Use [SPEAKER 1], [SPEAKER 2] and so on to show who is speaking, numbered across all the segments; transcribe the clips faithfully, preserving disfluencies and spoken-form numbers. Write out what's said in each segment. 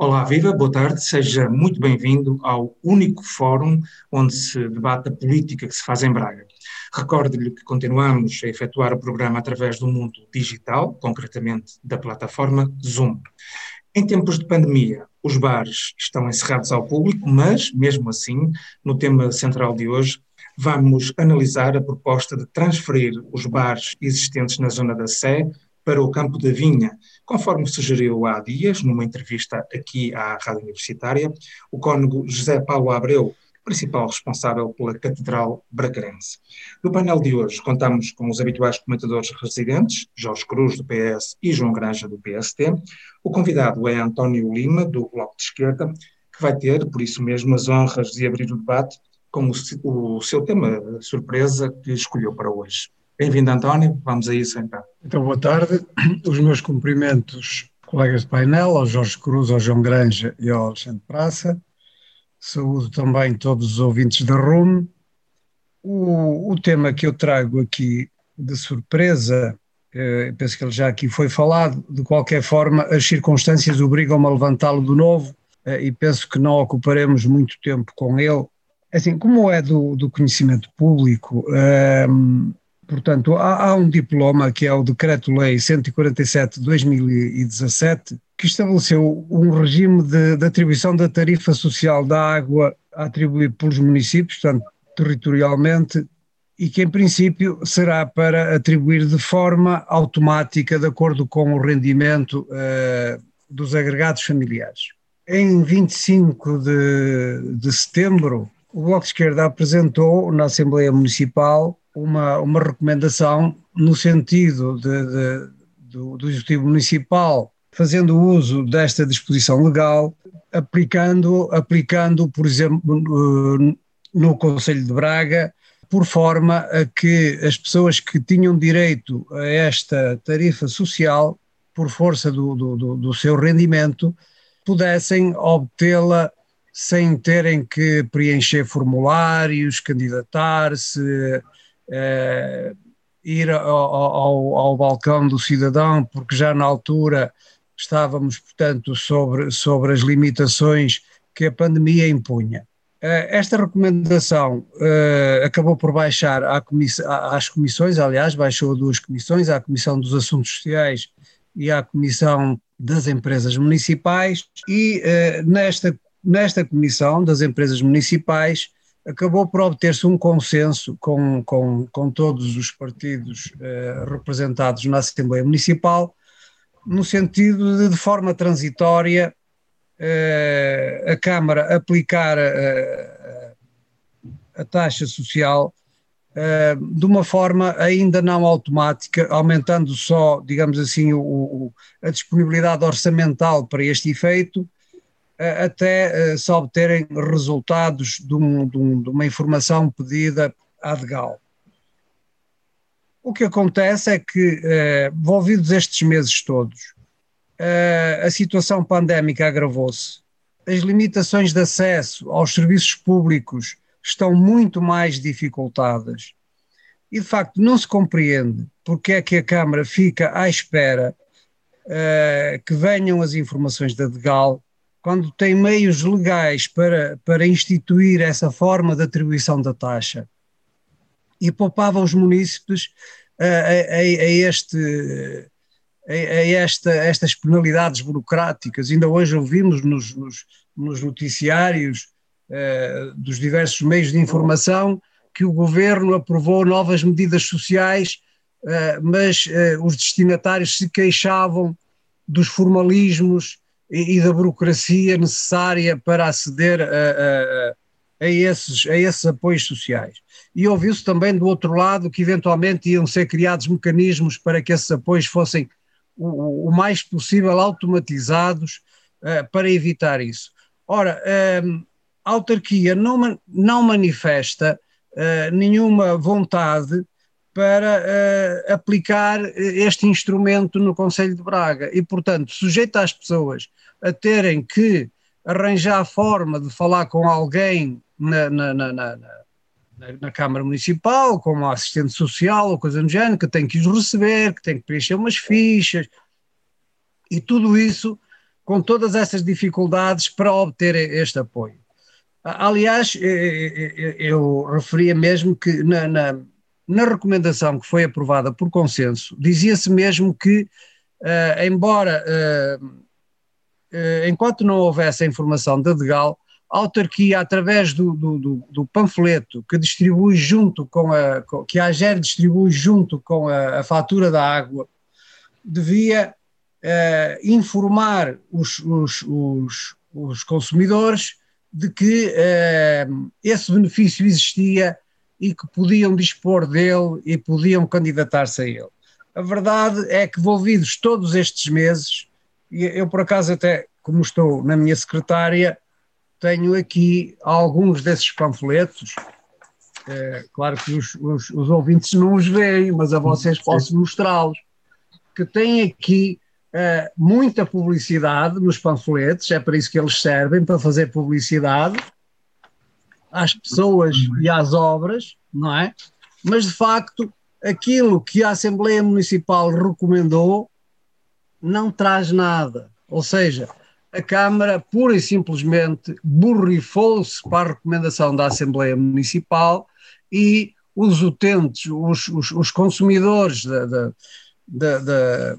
[SPEAKER 1] Olá, viva, boa tarde, seja muito bem-vindo ao único fórum onde se debate a política que se faz em Braga. Recordo-lhe que continuamos a efetuar o programa através do mundo digital, concretamente da plataforma Zoom. Em tempos de pandemia, os bares estão encerrados ao público, mas, mesmo assim, no tema central de hoje, vamos analisar a proposta de transferir os bares existentes na zona da Sé para o Campo da Vinha, conforme sugeriu há dias, numa entrevista aqui à Rádio Universitária, o cônego José Paulo Abreu, principal responsável pela Catedral Bracarense. No painel de hoje contamos com os habituais comentadores residentes, Jorge Cruz, do P S, e João Granja, do P S T. O convidado é António Lima, do Bloco de Esquerda, que vai ter, por isso mesmo, as honras de abrir o debate com o, o seu tema surpresa que escolheu para hoje. Bem-vindo, António. Vamos a isso, então.
[SPEAKER 2] Então, boa tarde. Os meus cumprimentos, colegas de painel, ao Jorge Cruz, ao João Granja e ao Alexandre Praça. Saúdo também todos os ouvintes da R U M. O, o tema que eu trago aqui de surpresa, eh, penso que ele já aqui foi falado, de qualquer forma, as circunstâncias obrigam-me a levantá-lo de novo eh, e penso que não ocuparemos muito tempo com ele. Assim, como é do, do conhecimento público, eh, portanto, há, há um diploma que é o Decreto-Lei cento e quarenta e sete de dois mil e dezassete, que estabeleceu um regime de, de atribuição da tarifa social da água a atribuir pelos municípios, portanto, territorialmente, e que em princípio será para atribuir de forma automática de acordo com o rendimento uh, dos agregados familiares. Em vinte e cinco de, de setembro, o Bloco de Esquerda apresentou na Assembleia Municipal uma, uma recomendação no sentido de, de, do, do Executivo Municipal, fazendo uso desta disposição legal, aplicando, aplicando por exemplo, no Concelho de Braga, por forma a que as pessoas que tinham direito a esta tarifa social, por força do, do, do seu rendimento, pudessem obtê-la sem terem que preencher formulários, candidatar-se, eh, ir ao, ao, ao balcão do cidadão, porque já na altura estávamos, portanto, sobre, sobre as limitações que a pandemia impunha. Esta recomendação uh, acabou por baixar à comiss- às comissões, aliás, baixou a duas comissões, à Comissão dos Assuntos Sociais e à Comissão das Empresas Municipais, e uh, nesta, nesta Comissão das Empresas Municipais acabou por obter-se um consenso com, com, com todos os partidos uh, representados na Assembleia Municipal, no sentido de, de forma transitória, a Câmara aplicar a, a taxa social de uma forma ainda não automática, aumentando só, digamos assim, o, o, a disponibilidade orçamental para este efeito, até se obterem resultados de, um, de, um, de uma informação pedida à DGAL. O que acontece é que, envolvidos estes meses todos, a situação pandémica agravou-se, as limitações de acesso aos serviços públicos estão muito mais dificultadas e, de facto, não se compreende porque é que a Câmara fica à espera uh, que venham as informações da DGAL, quando tem meios legais para, para instituir essa forma de atribuição da taxa, e poupava os munícipes uh, a, a, a este... a esta, estas penalidades burocráticas. Ainda hoje ouvimos nos, nos, nos noticiários uh, dos diversos meios de informação que o governo aprovou novas medidas sociais, uh, mas uh, os destinatários se queixavam dos formalismos e, e da burocracia necessária para aceder a, a, a, esses, a esses apoios sociais. E ouviu-se também do outro lado que eventualmente iam ser criados mecanismos para que esses apoios fossem O, o mais possível automatizados uh, para evitar isso. Ora, uh, a autarquia não, não manifesta uh, nenhuma vontade para uh, aplicar este instrumento no Concelho de Braga e, portanto, sujeita as pessoas a terem que arranjar a forma de falar com alguém na, na, na, na, na, na Câmara Municipal, como assistente social ou coisa do género, que tem que os receber, que tem que preencher umas fichas, e tudo isso com todas essas dificuldades para obter este apoio. Aliás, eu referia mesmo que na, na, na recomendação que foi aprovada por consenso, dizia-se mesmo que, uh, embora, uh, uh, enquanto não houvesse a informação da DGAL, a autarquia, através do, do, do, do panfleto que distribui junto com a, que a AGER distribui junto com a, a fatura da água, devia uh, informar os, os, os, os consumidores de que uh, esse benefício existia e que podiam dispor dele e podiam candidatar-se a ele. A verdade é que, envolvidos todos estes meses, e eu por acaso até, como estou na minha secretária, tenho aqui alguns desses panfletos, é, claro que os, os, os ouvintes não os veem, mas a vocês posso mostrá-los, que têm aqui Uh, muita publicidade nos panfletos, é para isso que eles servem, para fazer publicidade às pessoas e às obras, não é? Mas de facto aquilo que a Assembleia Municipal recomendou não traz nada, ou seja, a Câmara pura e simplesmente borrifou-se para a recomendação da Assembleia Municipal e os utentes, os, os, os consumidores da, da, da, da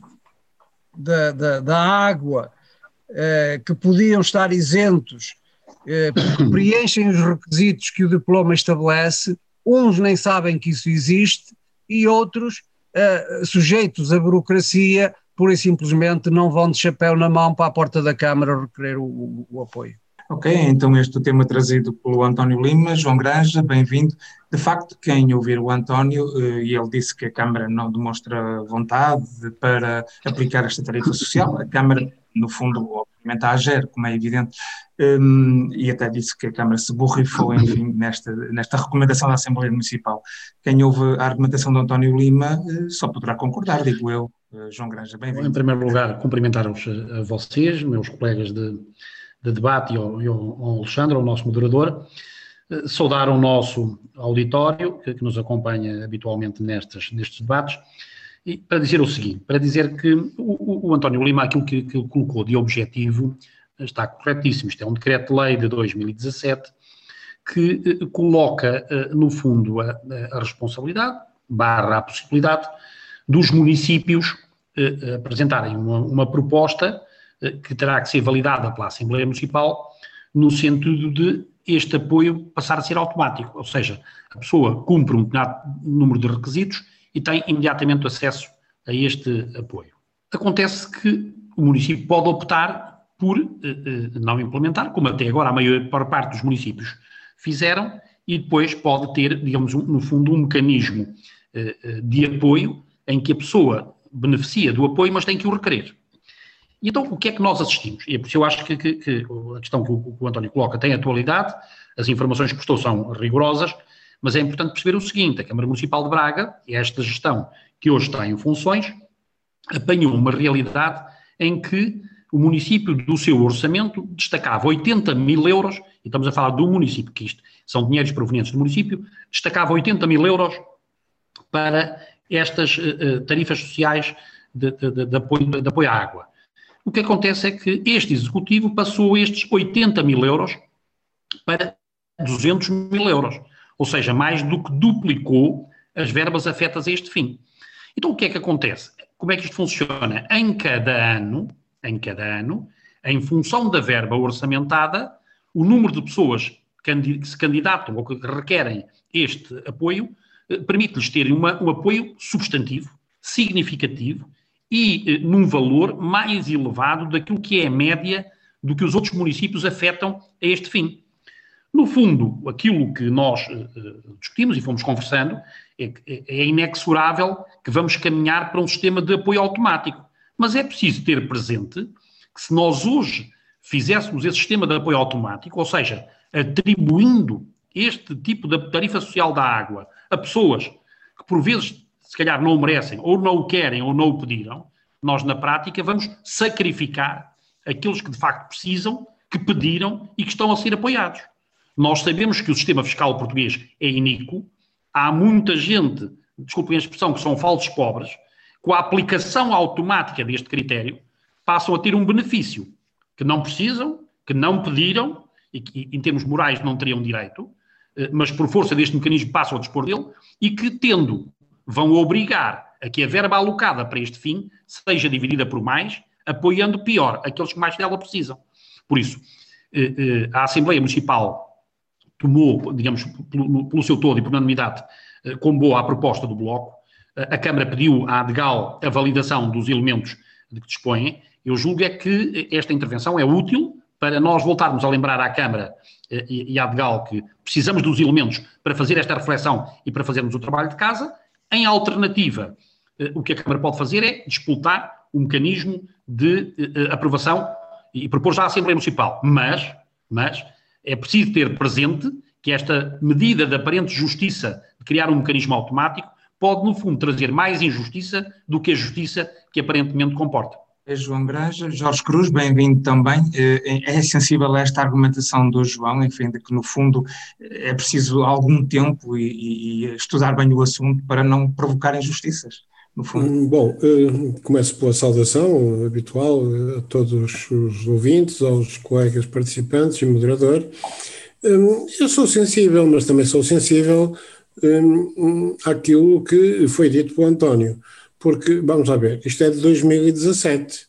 [SPEAKER 2] Da, da, da água, eh, que podiam estar isentos, eh, porque preenchem os requisitos que o diploma estabelece, uns nem sabem que isso existe e outros, eh, sujeitos à burocracia, pura e simplesmente não vão de chapéu na mão para a porta da Câmara requerer o, o, o apoio.
[SPEAKER 1] Ok, então este é o tema trazido pelo António Lima. João Granja, bem-vindo. De facto, quem ouvir o António, e ele disse que a Câmara não demonstra vontade para aplicar esta tarifa social, a Câmara, no fundo, obviamente a AGER, como é evidente, um, e até disse que a Câmara se borrifou, enfim, nesta, nesta recomendação da Assembleia Municipal. Quem ouve a argumentação do António Lima só poderá concordar, digo eu. João Granja, bem-vindo.
[SPEAKER 3] Em primeiro lugar, cumprimentar-vos a vocês, meus colegas de... de debate e ao, e ao Alexandre, ao nosso moderador, saudar o nosso auditório, que, que nos acompanha habitualmente nestes, nestes debates, e para dizer o seguinte, para dizer que o, o António Lima, aquilo que, que ele colocou de objetivo, está corretíssimo. Isto é um decreto-lei de dois mil e dezassete que eh, coloca, eh, no fundo, a, a responsabilidade, barra a possibilidade, dos municípios eh, apresentarem uma, uma proposta que terá que ser validada pela Assembleia Municipal no sentido de este apoio passar a ser automático, ou seja, a pessoa cumpre um determinado número de requisitos e tem imediatamente acesso a este apoio. Acontece que o município pode optar por eh, não implementar, como até agora a maior parte dos municípios fizeram, e depois pode ter, digamos, um, no fundo, um mecanismo eh, de apoio em que a pessoa beneficia do apoio, mas tem que o requerer. E então, o que é que nós assistimos? E é por isso eu acho que, que, que a questão que o, que o António coloca tem atualidade, as informações que prestou são rigorosas, mas é importante perceber o seguinte: a Câmara Municipal de Braga, esta gestão que hoje está em funções, apanhou uma realidade em que o município, do seu orçamento, destacava oitenta mil euros, e estamos a falar do município, que isto são dinheiros provenientes do município, destacava oitenta mil euros para estas uh, tarifas sociais de, de, de, de, apoio, de apoio à água. O que acontece é que este executivo passou estes oitenta mil euros para duzentos mil euros, ou seja, mais do que duplicou as verbas afetas a este fim. Então o que é que acontece? Como é que isto funciona? Em cada ano, em cada ano, em função da verba orçamentada, o número de pessoas que se candidatam ou que requerem este apoio permite-lhes terem uma, um apoio substantivo, significativo, e num valor mais elevado daquilo que é a média do que os outros municípios afetam a este fim. No fundo, aquilo que nós uh, discutimos e fomos conversando é que é inexorável que vamos caminhar para um sistema de apoio automático. Mas é preciso ter presente que se nós hoje fizéssemos esse sistema de apoio automático, ou seja, atribuindo este tipo de tarifa social da água a pessoas que por vezes se calhar não o merecem, ou não o querem, ou não o pediram, nós na prática vamos sacrificar aqueles que de facto precisam, que pediram e que estão a ser apoiados. Nós sabemos que o sistema fiscal português é iníquo, há muita gente, desculpem a expressão, que são falsos pobres, com a aplicação automática deste critério, passam a ter um benefício que não precisam, que não pediram e que, em termos morais, não teriam direito, mas por força deste mecanismo passam a dispor dele e que, tendo, vão obrigar a que a verba alocada para este fim seja dividida por mais, apoiando pior aqueles que mais dela precisam. Por isso, a Assembleia Municipal tomou, digamos, pelo, pelo seu todo e por unanimidade, como boa a proposta do Bloco. A Câmara pediu à ADGAL a validação dos elementos de que dispõem. Eu julgo é que esta intervenção é útil para nós voltarmos a lembrar à Câmara e à ADGAL que precisamos dos elementos para fazer esta reflexão e para fazermos o trabalho de casa. Em alternativa, o que a Câmara pode fazer é disputar o mecanismo de aprovação e propor já à Assembleia Municipal. Mas, mas é preciso ter presente que esta medida de aparente justiça de criar um mecanismo automático pode, no fundo, trazer mais injustiça do que a justiça que aparentemente comporta.
[SPEAKER 1] É João Granja. Jorge Cruz, bem-vindo também. É sensível a esta argumentação do João, enfim, de que no fundo é preciso algum tempo e, e estudar bem o assunto para não provocar injustiças, no fundo.
[SPEAKER 4] Bom, começo pela saudação habitual a todos os ouvintes, aos colegas participantes e moderador. Eu sou sensível, mas também sou sensível àquilo que foi dito pelo António. Porque, vamos lá ver, isto é de dois mil e dezassete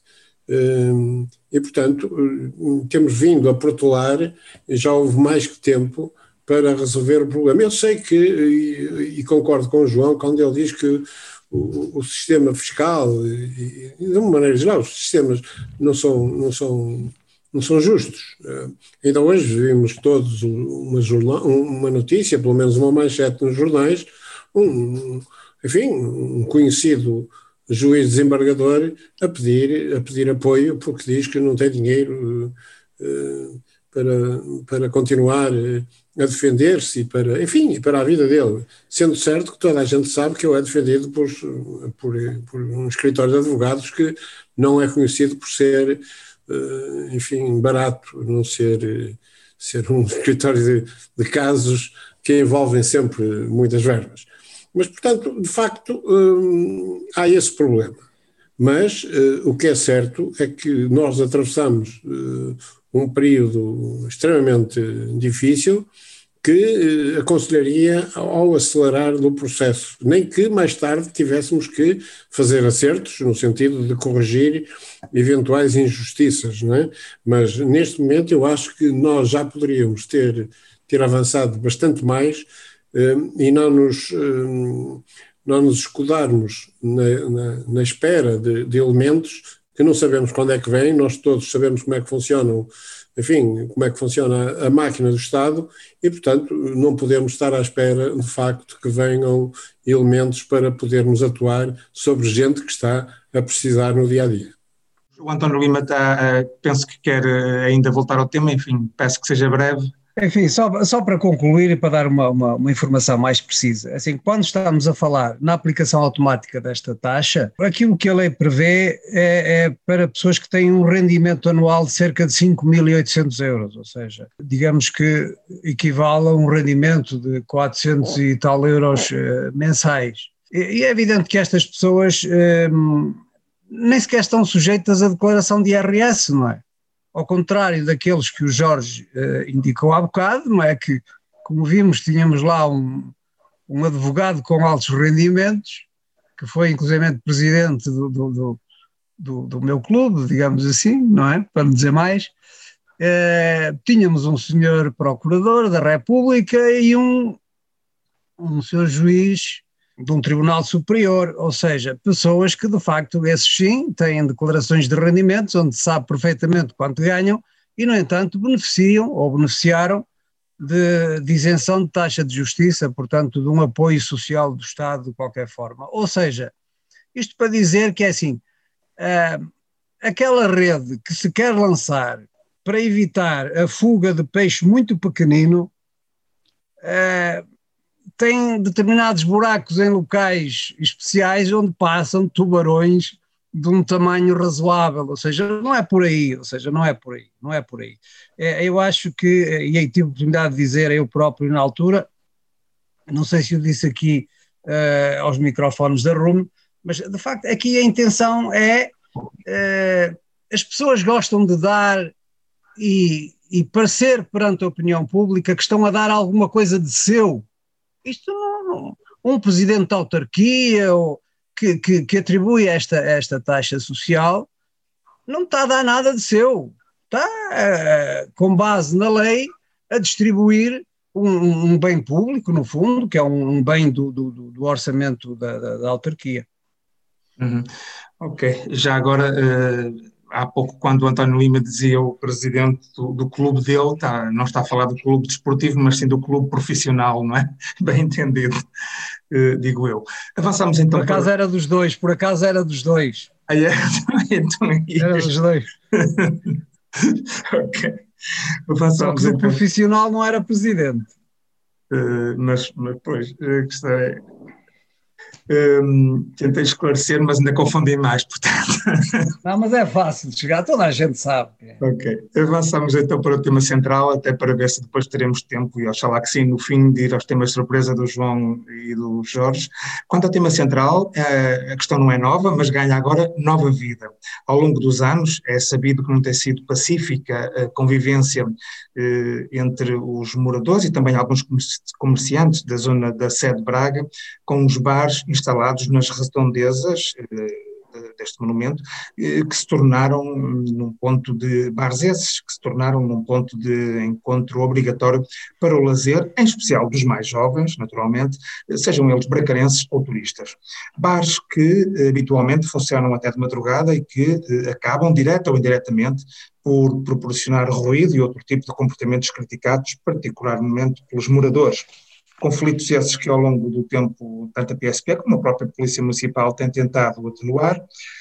[SPEAKER 4] e, portanto, temos vindo a protelar, já houve mais que tempo para resolver o problema. Eu sei que, e, e concordo com o João, quando ele diz que o, o sistema fiscal, e, e de uma maneira geral, os sistemas não são, não são, não são justos. Ainda hoje vimos todos uma, jornal, uma notícia, pelo menos uma manchete nos jornais, um... enfim, um conhecido juiz desembargador a pedir, a pedir apoio porque diz que não tem dinheiro uh, para, para continuar a defender-se e para, enfim, para a vida dele, sendo certo que toda a gente sabe que ele é defendido por, por, por um escritório de advogados que não é conhecido por ser, uh, enfim, barato, não ser, ser um escritório de, de casos que envolvem sempre muitas verbas. Mas, portanto, de facto, hum, há esse problema. Mas uh, o que é certo é que nós atravessamos uh, um período extremamente difícil que uh, aconselharia ao acelerar do processo, nem que mais tarde tivéssemos que fazer acertos no sentido de corrigir eventuais injustiças, não é? Mas neste momento eu acho que nós já poderíamos ter, ter avançado bastante mais e não nos, não nos escudarmos na, na, na espera de, de elementos que não sabemos quando é que vêm. Nós todos sabemos como é que funcionam, enfim, como é que funciona a máquina do Estado e, portanto, não podemos estar à espera, de facto, que venham elementos para podermos atuar sobre gente que está a precisar no dia-a-dia.
[SPEAKER 1] O António Lima está, penso que quer ainda voltar ao tema, enfim, peço que seja breve.
[SPEAKER 2] Enfim, só, só para concluir e para dar uma, uma, uma informação mais precisa, assim, quando estamos a falar na aplicação automática desta taxa, aquilo que a lei prevê é, é para pessoas que têm um rendimento anual de cerca de cinco mil e oitocentos euros, ou seja, digamos que equivale a um rendimento de quatrocentos e tal euros uh, mensais. E, e é evidente que estas pessoas um, nem sequer estão sujeitas à declaração de I R S, não é? Ao contrário daqueles que o Jorge uh, indicou há bocado, não é? Que, como vimos, tínhamos lá um, um advogado com altos rendimentos, que foi inclusivamente presidente do, do, do, do, do meu clube, digamos assim, não é? Para não dizer mais. Uh, tínhamos um senhor procurador da República e um, um senhor juiz de um tribunal superior, ou seja, pessoas que de facto, esses sim, têm declarações de rendimentos onde se sabe perfeitamente quanto ganham e, no entanto, beneficiam ou beneficiaram de, de isenção de taxa de justiça, portanto, de um apoio social do Estado de qualquer forma. Ou seja, isto para dizer que é assim, uh, aquela rede que se quer lançar para evitar a fuga de peixe muito pequenino, uh, tem determinados buracos em locais especiais onde passam tubarões de um tamanho razoável, ou seja, não é por aí, ou seja, não é por aí, não é por aí. É, eu acho que, e aí tive a oportunidade de dizer eu próprio na altura, não sei se eu disse aqui uh, aos microfones da R U M, mas de facto aqui a intenção é uh, as pessoas gostam de dar e, e parecer perante a opinião pública que estão a dar alguma coisa de seu. Isto não, um presidente da autarquia ou que, que, que atribui esta, esta taxa social não está a dar nada de seu, está uh, com base na lei a distribuir um, um bem público, no fundo, que é um, um bem do, do, do orçamento da, da, da autarquia.
[SPEAKER 1] Uhum. Ok, já agora, uh, há pouco quando o António Lima dizia o presidente do, do clube dele, tá, não está a falar do clube desportivo, mas sim do clube profissional, não é? Bem entendido, uh, digo eu. Avançamos então.
[SPEAKER 2] Por acaso para... era dos dois, por acaso era dos dois.
[SPEAKER 1] Ah, é? Então,
[SPEAKER 2] era dos dois.
[SPEAKER 1] Ok. Avançamos,
[SPEAKER 2] só que do então. Profissional não era presidente.
[SPEAKER 1] Uh, mas, mas, pois, a questão é... Um, tentei esclarecer, mas ainda confundi mais, portanto.
[SPEAKER 2] Não, mas é fácil de chegar, toda a gente sabe.
[SPEAKER 1] Ok, avançamos então para o tema central, até para ver se depois teremos tempo, e oxalá que sim, no fim, de ir aos temas de surpresa do João e do Jorge. Quanto ao tema central, a questão não é nova, mas ganha agora nova vida. Ao longo dos anos, é sabido que não tem sido pacífica a convivência eh, entre os moradores e também alguns comerciantes da zona da sede de Braga, com os bares instalados nas redondezas eh, deste monumento, eh, que se tornaram num ponto de bares esses, que se tornaram num ponto de encontro obrigatório para o lazer, em especial dos mais jovens, naturalmente, sejam eles bracarenses ou turistas. Bares que eh, habitualmente funcionam até de madrugada e que eh, acabam, direta ou indiretamente, por proporcionar ruído e outro tipo de comportamentos criticados, particularmente pelos moradores. Conflitos esses que ao longo do tempo, tanto a P S P como a própria Polícia Municipal têm tentado atenuar.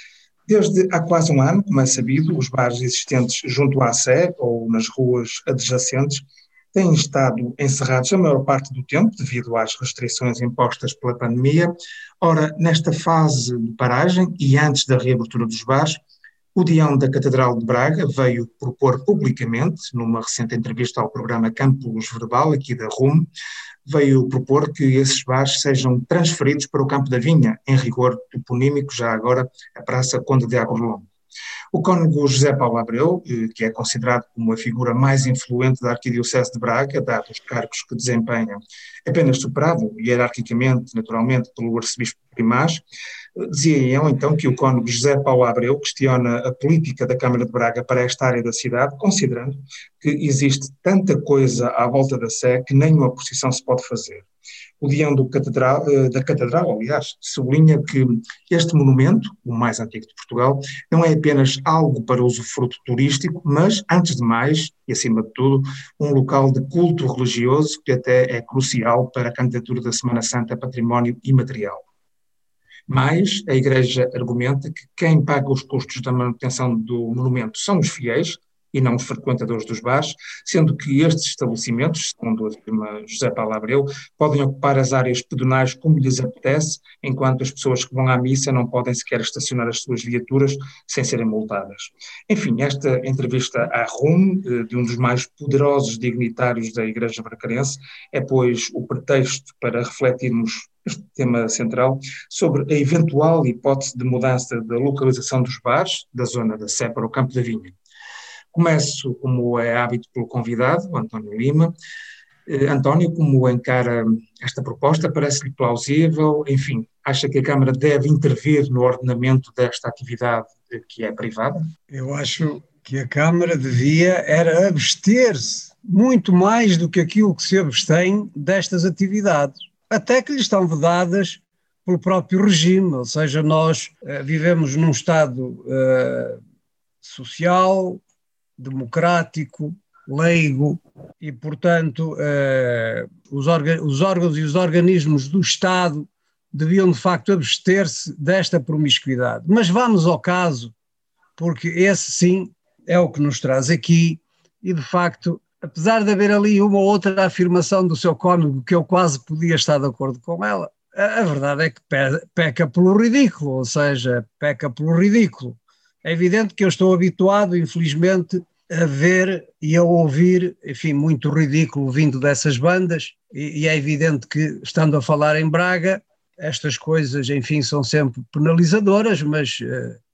[SPEAKER 1] Desde há quase um ano, como é sabido, os bares existentes junto à Sé ou nas ruas adjacentes têm estado encerrados a maior parte do tempo devido às restrições impostas pela pandemia. Ora, nesta fase de paragem e antes da reabertura dos bares, o Deão da Catedral de Braga veio propor publicamente, numa recente entrevista ao programa Campus Verbal, aqui da R U M, veio propor que esses bares sejam transferidos para o Campo da Vinha, em rigor toponímico, já agora a Praça Conde de Agorlongo. O cônego José Paulo Abreu, que é considerado como a figura mais influente da Arquidiocese de Braga, dado os cargos que desempenha, apenas superado hierarquicamente, naturalmente, pelo arcebispo Primaz, dizia ele então que o cônego José Paulo Abreu questiona a política da Câmara de Braga para esta área da cidade, considerando que existe tanta coisa à volta da Sé que nenhuma oposição se pode fazer. O Deão do Catedral, da Catedral, aliás, sublinha que este monumento, o mais antigo de Portugal, não é apenas algo para usufruto turístico, mas, antes de mais, e acima de tudo, um local de culto religioso que até é crucial para a candidatura da Semana Santa a património imaterial. Mas a Igreja argumenta que quem paga os custos da manutenção do monumento são os fiéis, e não os frequentadores dos bares, sendo que estes estabelecimentos, segundo afirma José Paulo Abreu, podem ocupar as áreas pedonais como lhes apetece, enquanto as pessoas que vão à missa não podem sequer estacionar as suas viaturas sem serem multadas. Enfim, esta entrevista à R U M, de um dos mais poderosos dignitários da Igreja bracarense, é, pois, o pretexto para refletirmos este tema central sobre a eventual hipótese de mudança da localização dos bares da zona da Sé para o Campo da Vinha. Começo, como é hábito, pelo convidado, o António Lima. Eh, António, como encara esta proposta? Parece-lhe plausível? Enfim, acha que a Câmara deve intervir no ordenamento desta atividade que é privada?
[SPEAKER 2] Eu acho que a Câmara devia era abster-se muito mais do que aquilo que se abstém destas atividades, até que lhes estão vedadas pelo próprio regime, ou seja, nós uh, vivemos num Estado uh, social, democrático, leigo e, portanto, eh, os, os órgãos e os organismos do Estado deviam, de facto, abster-se desta promiscuidade. Mas vamos ao caso, porque esse, sim, é o que nos traz aqui e, de facto, apesar de haver ali uma ou outra afirmação do seu cônego que eu quase podia estar de acordo com ela, a, a verdade é que peca pelo ridículo, ou seja, peca pelo ridículo. É evidente que eu estou habituado, infelizmente, a ver e a ouvir, enfim, muito ridículo vindo dessas bandas, e, e é evidente que, estando a falar em Braga, estas coisas, enfim, são sempre penalizadoras, mas uh,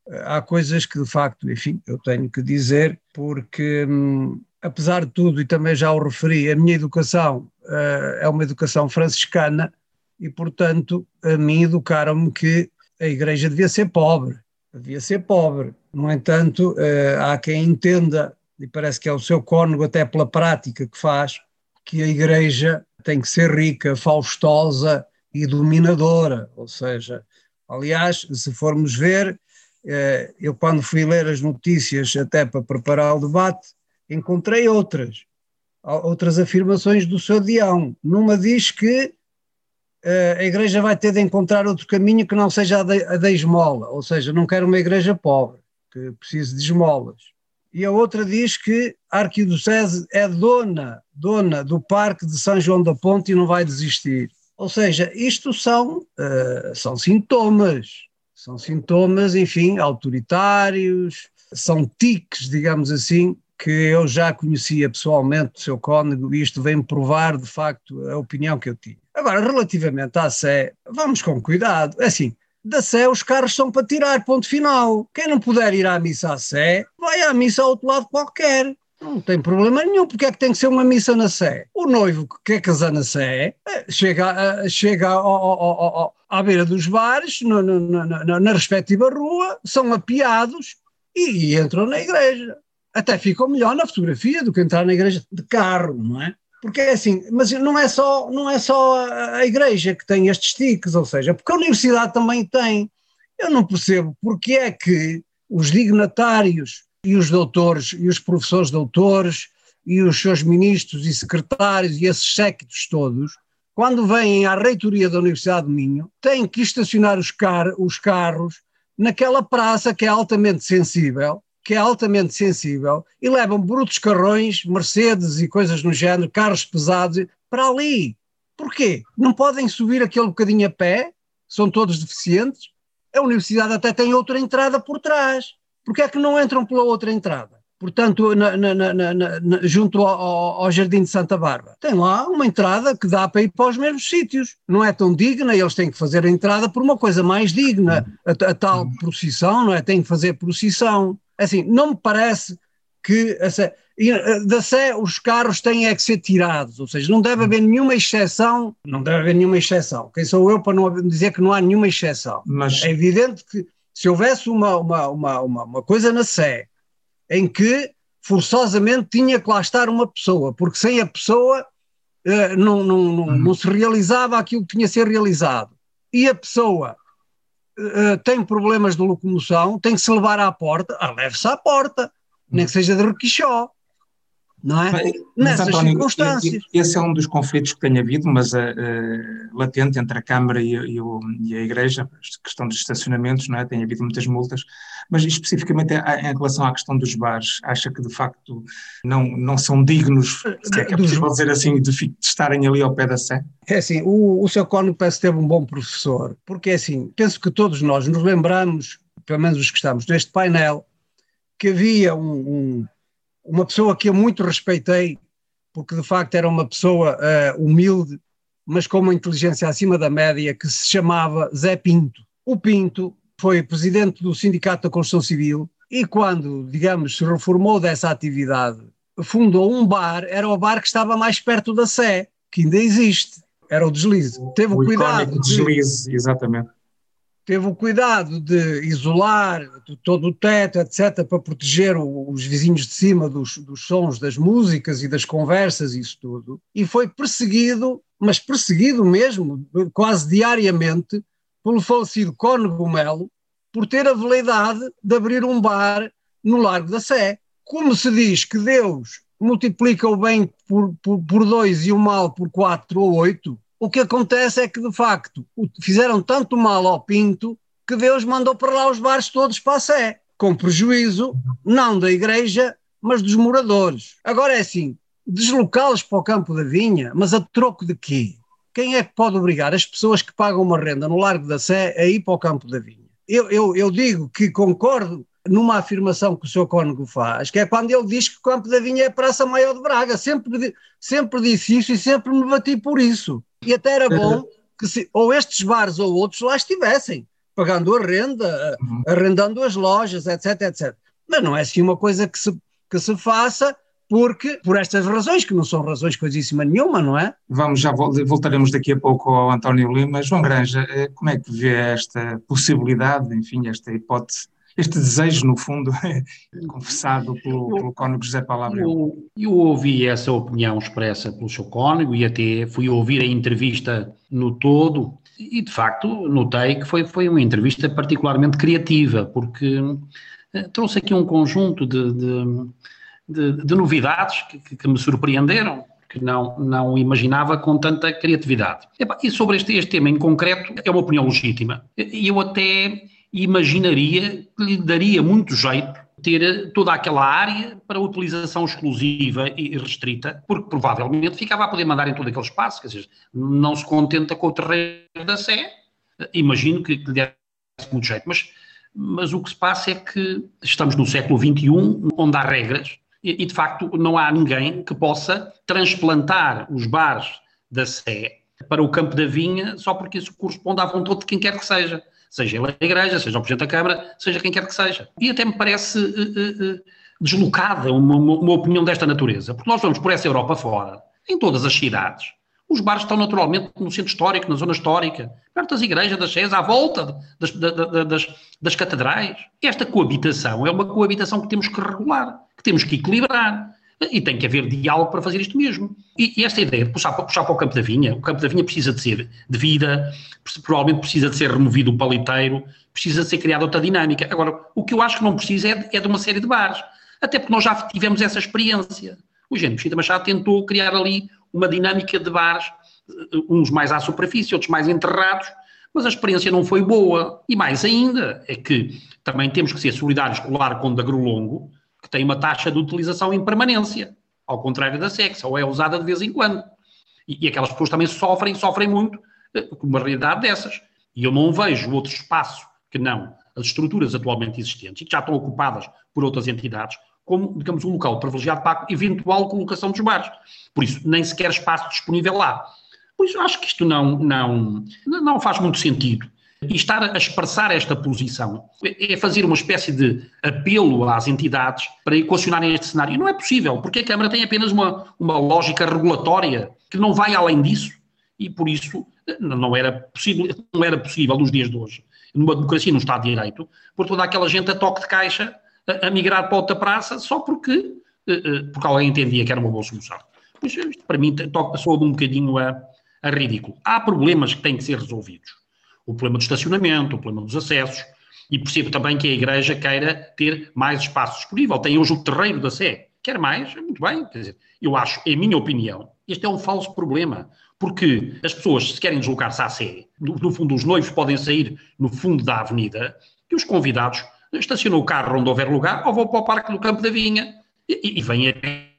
[SPEAKER 2] há coisas que de facto, enfim, eu tenho que dizer, porque hum, apesar de tudo, e também já o referi, a minha educação uh, é uma educação franciscana e, portanto, a mim educaram-me que a Igreja devia ser pobre, devia ser pobre. No entanto, uh, há quem entenda, e parece que é o seu cônego até pela prática que faz, que a Igreja tem que ser rica, faustosa e dominadora, ou seja, aliás, se formos ver, uh, eu quando fui ler as notícias até para preparar o debate, encontrei outras, outras afirmações do seu Dião. Numa diz que uh, a Igreja vai ter de encontrar outro caminho que não seja a da, a da esmola, ou seja, não quer uma Igreja pobre, que precise de esmolas. E a outra diz que a Arquidiocese é dona, dona do Parque de São João da Ponte e não vai desistir. Ou seja, isto são, uh, são sintomas, são sintomas, enfim, autoritários, são tiques, digamos assim, que eu já conhecia pessoalmente do seu cônego e isto vem provar, de facto, a opinião que eu tinha. Agora, relativamente à Sé, vamos com cuidado. Assim, da Sé os carros são para tirar, ponto final. Quem não puder ir à missa à Sé, vai à missa ao outro lado qualquer. Não tem problema nenhum, porque é que tem que ser uma missa na Sé? O noivo que quer casar na Sé chega, chega ao, ao, ao, ao, à beira dos bares, no, no, na, na, na respectiva rua, são apeados e, e entram na igreja. Até ficam melhor na fotografia do que entrar na igreja de carro, não é? Porque é assim, mas não é só, não é só a, a igreja que tem estes tiques, ou seja, porque a universidade também tem. Eu não percebo porque é que os dignatários e os doutores e os professores doutores e os seus ministros e secretários e esses séquitos todos, quando vêm à reitoria da Universidade do Minho, têm que estacionar os, car- os carros naquela praça que é altamente sensível, que é altamente sensível, e levam brutos carrões, Mercedes e coisas no género, carros pesados, para ali. Porquê? Não podem subir aquele bocadinho a pé? São todos deficientes? A universidade até tem outra entrada por trás. Porquê é que não entram pela outra entrada? Portanto, na, na, na, na, na, junto ao, ao Jardim de Santa Bárbara. Tem lá uma entrada que dá para ir para os mesmos sítios. Não é tão digna, eles têm que fazer a entrada por uma coisa mais digna. A, a tal procissão, não é? Têm que fazer procissão. Assim, não me parece que a, da Sé os carros têm é que ser tirados, ou seja, não deve haver nenhuma exceção, não deve haver nenhuma exceção. Quem sou eu para não dizer que não há nenhuma exceção? Mas é evidente que se houvesse uma, uma, uma, uma, uma coisa na Sé em que forçosamente tinha que lá estar uma pessoa, porque sem a pessoa eh, não, não, não, uhum. não se realizava aquilo que tinha a ser realizado, e a pessoa Uh, tem problemas de locomoção, tem que se levar à porta, ah, leve-se à porta, nem que seja de requixó, não é?
[SPEAKER 1] Mas,
[SPEAKER 2] Nessas
[SPEAKER 1] António,
[SPEAKER 2] circunstâncias.
[SPEAKER 1] Esse é um dos conflitos que tem havido, mas uh, uh, latente entre a Câmara e, e, o, e a Igreja, a questão dos estacionamentos, não é? Tem havido muitas multas, mas especificamente em relação à questão dos bares, acha que de facto não, não são dignos, se é que é possível dizer assim, de, de estarem ali ao pé da Sé?
[SPEAKER 2] É assim, o, o seu cônego parece ter um bom professor, porque é assim, penso que todos nós nos lembramos, pelo menos os que estamos neste painel, que havia um, um, uma pessoa que eu muito respeitei, porque de facto era uma pessoa uh, humilde, mas com uma inteligência acima da média, que se chamava Zé Pinto. O Pinto foi presidente do Sindicato da Construção Civil e quando, digamos, se reformou dessa atividade, fundou um bar, era o bar que estava mais perto da Sé, que ainda existe. Era o Deslize. Teve o, o cuidado de,
[SPEAKER 1] Deslize, exatamente.
[SPEAKER 2] Teve o cuidado de isolar todo o teto, etcétera, para proteger o, os vizinhos de cima dos, dos sons das músicas e das conversas e isso tudo. E foi perseguido, mas perseguido mesmo, quase diariamente, pelo falecido Cônego Melo, por ter a veleidade de abrir um bar no Largo da Sé. Como se diz que Deus multiplica o bem por, por, por dois e o mal por quatro ou oito, o que acontece é que, de facto, fizeram tanto mal ao Pinto que Deus mandou para lá os bares todos para a Sé, com prejuízo, não da igreja, mas dos moradores. Agora é assim, deslocá-los para o Campo da Vinha, mas a troco de quê? Quem é que pode obrigar as pessoas que pagam uma renda no Largo da Sé a ir para o Campo da Vinha? Eu, eu, eu digo que concordo numa afirmação que o seu cônego faz, que é quando ele diz que o Campo da Vinha é a Praça Maior de Braga. Sempre, sempre disse isso e sempre me bati por isso. E até era bom que se, ou estes bares ou outros lá estivessem, pagando a renda,
[SPEAKER 1] Uhum.
[SPEAKER 2] arrendando as lojas, etc, etcétera. Mas não é assim uma coisa que se, que se faça porque, por estas razões, que não são razões coisíssima nenhuma, não é?
[SPEAKER 1] Vamos, já vol- voltaremos daqui a pouco ao António Lima. João Granja, eh, como é que vê esta possibilidade, enfim, esta hipótese, este desejo, no fundo, confessado pelo, pelo cônego José Paulo Abreu?
[SPEAKER 3] Eu, eu ouvi essa opinião expressa pelo seu cônego e até fui ouvir a entrevista no todo e, de facto, notei que foi, foi uma entrevista particularmente criativa, porque eh, trouxe aqui um conjunto de, de, de, de novidades que, que me surpreenderam, que não, não imaginava com tanta criatividade. E sobre este, este tema em concreto, é uma opinião legítima. E eu até imaginaria que lhe daria muito jeito ter toda aquela área para utilização exclusiva e restrita, porque provavelmente ficava a poder mandar em todo aquele espaço, quer dizer, não se contenta com o terreno da Sé, imagino que lhe desse muito jeito, mas, mas o que se passa é que estamos no século vinte e um, onde há regras, e, e de facto não há ninguém que possa transplantar os bares da Sé para o Campo da Vinha só porque isso corresponde à vontade de quem quer que seja. Seja ele a igreja, seja o Presidente da Câmara, seja quem quer que seja. E até me parece uh, uh, uh, deslocada uma, uma, uma opinião desta natureza, porque nós vamos por essa Europa fora, em todas as cidades. Os bares estão naturalmente no centro histórico, na zona histórica, perto das igrejas, das sés, à volta das, das, das, das catedrais. Esta coabitação é uma coabitação que temos que regular, que temos que equilibrar. E tem que haver diálogo para fazer isto mesmo. E, e esta ideia de puxar, puxar para o Campo da Vinha, o Campo da Vinha precisa de ser de vida, provavelmente precisa de ser removido o paliteiro, precisa de ser criada outra dinâmica. Agora, o que eu acho que não precisa é de, é de uma série de bares, até porque nós já tivemos essa experiência. O Eugênio Mesquita Machado tentou criar ali uma dinâmica de bares, uns mais à superfície, outros mais enterrados, mas a experiência não foi boa. E mais ainda, é que também temos que ser solidários com o Largo Conde de Agrolongo, que tem uma taxa de utilização em permanência, ao contrário da Sé, que só é usada de vez em quando. E, e aquelas pessoas também sofrem, sofrem muito com uma realidade dessas. E eu não vejo outro espaço que não as estruturas atualmente existentes, e que já estão ocupadas por outras entidades, como, digamos, um local privilegiado para a eventual colocação dos bares. Por isso, nem sequer espaço disponível lá. Por isso, acho que isto não, não, não faz muito sentido. E estar a expressar esta posição é fazer uma espécie de apelo às entidades para equacionarem este cenário. E não é possível, porque a Câmara tem apenas uma, uma lógica regulatória que não vai além disso. E por isso não era possível, não era possível nos dias de hoje, numa democracia, num Estado de Direito, por toda aquela gente a toque de caixa a, a migrar para outra praça só porque, porque alguém entendia que era uma boa solução. Pois isto para mim soa um bocadinho a, a ridículo. Há problemas que têm que ser resolvidos. O problema do estacionamento, o problema dos acessos, e percebo também que a Igreja queira ter mais espaço disponível. Tem hoje o terreiro da Sé. Quer mais? Muito bem. Quer dizer, eu acho, em minha opinião, este é um falso problema, porque as pessoas, se querem deslocar-se à Sé, no, no fundo os noivos podem sair no fundo da avenida e os convidados estacionam o carro onde houver lugar ou vão para o Parque do Campo da Vinha e, e vêm a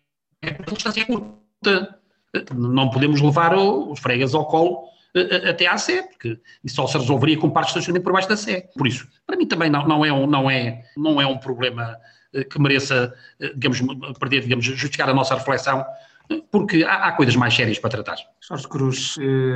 [SPEAKER 3] a distância curta. Não podemos levar os fregueses ao colo até à Sé, porque isso só se resolveria com parque de estacionamento por baixo da Sé. Por isso, para mim também não, não, é, um, não, é, não é um problema que mereça, digamos, perder, digamos, justificar a nossa reflexão, porque há, há coisas mais sérias para tratar.
[SPEAKER 1] Jorge Cruz,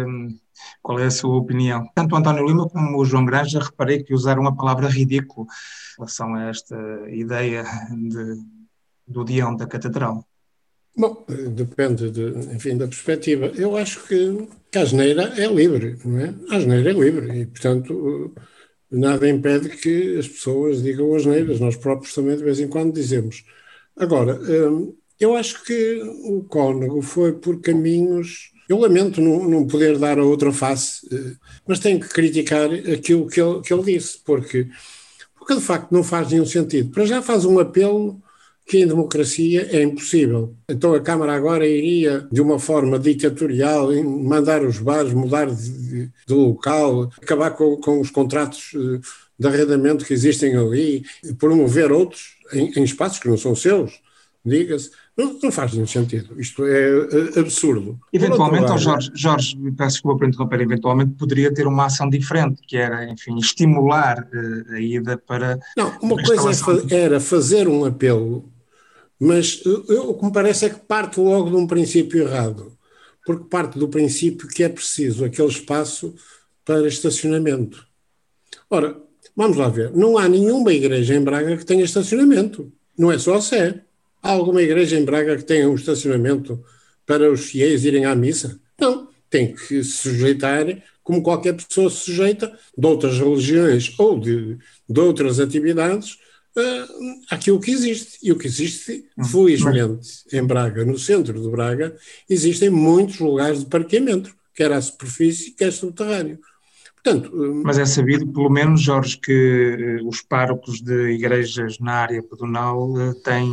[SPEAKER 1] qual é a sua opinião? Tanto o António Lima como o João Granja, reparei que usaram a palavra ridículo em relação a esta ideia de, do Dião da Catedral.
[SPEAKER 4] Bom, depende, de, enfim, da perspectiva. Eu acho que a asneira é livre, não é? A asneira é livre e, portanto, nada impede que as pessoas digam asneiras. Nós próprios também, de vez em quando, dizemos. Agora, eu acho que o cônego foi por caminhos... Eu lamento não, não poder dar a outra face, mas tenho que criticar aquilo que ele, que ele disse, porque, porque, de facto, não faz nenhum sentido. Para já faz um apelo que em democracia é impossível. Então a Câmara agora iria, de uma forma ditatorial, mandar os bares mudar de, de local, acabar com, com os contratos de arrendamento que existem ali, promover outros em, em espaços que não são seus, diga-se. Não, não faz nenhum sentido. Isto é absurdo.
[SPEAKER 1] Eventualmente, lado, Jorge, Jorge, peço desculpa por interromper, eventualmente poderia ter uma ação diferente, que era, enfim, estimular uh, a ida para...
[SPEAKER 4] Não, uma coisa era fazer um apelo, mas eu, o que me parece é que parte logo de um princípio errado, porque parte do princípio que é preciso aquele espaço para estacionamento. Ora, vamos lá ver, não há nenhuma igreja em Braga que tenha estacionamento, não é só a Sé. Há alguma igreja em Braga que tenha um estacionamento para os fiéis irem à missa? Não, tem que se sujeitar, como qualquer pessoa se sujeita, de outras religiões ou de, de outras atividades, uh, àquilo que existe. E o que existe, felizmente, em Braga, no centro de Braga, existem muitos lugares de parqueamento, quer à superfície, quer subterrâneo. Portanto,
[SPEAKER 1] mas é sabido, pelo menos, Jorge, que uh, os párocos de igrejas na área pedonal uh, têm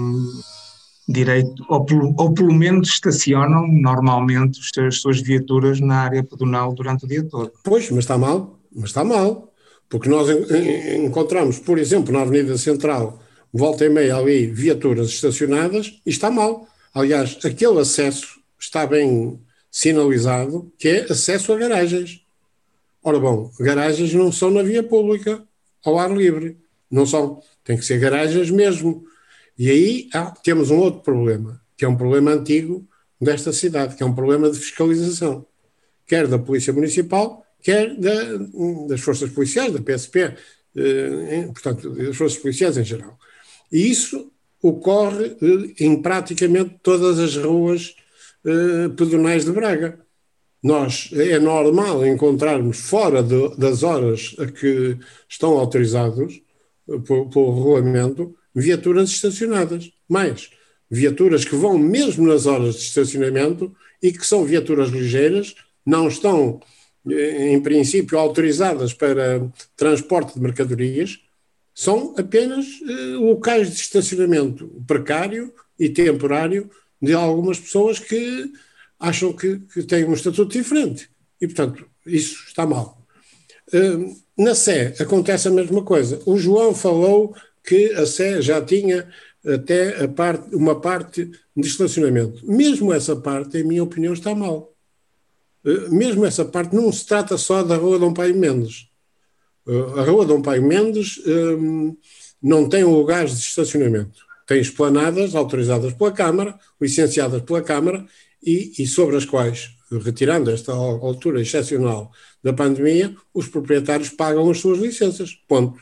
[SPEAKER 1] direito, ou pelo, ou pelo menos estacionam normalmente as suas viaturas na área pedonal durante o dia todo.
[SPEAKER 4] Pois, mas está mal, mas está mal, porque nós en- encontramos, por exemplo, na Avenida Central, volta e meia ali, viaturas estacionadas, e está mal. Aliás, aquele acesso está bem sinalizado, que é acesso a garagens. Ora bom, garagens não são na via pública, ao ar livre, não são, tem que ser garagens mesmo. E aí ah, temos um outro problema, que é um problema antigo desta cidade, que é um problema de fiscalização, quer da Polícia Municipal, quer da, das Forças Policiais, da P S P, eh, portanto, das Forças Policiais em geral. E isso ocorre eh, em praticamente todas as ruas eh, pedonais de Braga. Nós, é normal encontrarmos fora de, das horas a que estão autorizados pelo regulamento, viaturas estacionadas, mais viaturas que vão mesmo nas horas de estacionamento e que são viaturas ligeiras, não estão, em princípio, autorizadas para transporte de mercadorias, são apenas eh, locais de estacionamento precário e temporário de algumas pessoas que acham que, que têm um estatuto diferente. E, portanto, isso está mal. Uh, na Sé acontece a mesma coisa. O João falou que a Sé já tinha até a parte, uma parte de estacionamento. Mesmo essa parte, em minha opinião, está mal. Uh, mesmo essa parte não se trata só da Rua Dom Paio Mendes. Uh, a Rua Dom Paio Mendes um, não tem lugares de estacionamento. Tem esplanadas autorizadas pela Câmara, licenciadas pela Câmara e, e sobre as quais, retirando esta altura excepcional da pandemia, os proprietários pagam as suas licenças. Ponto.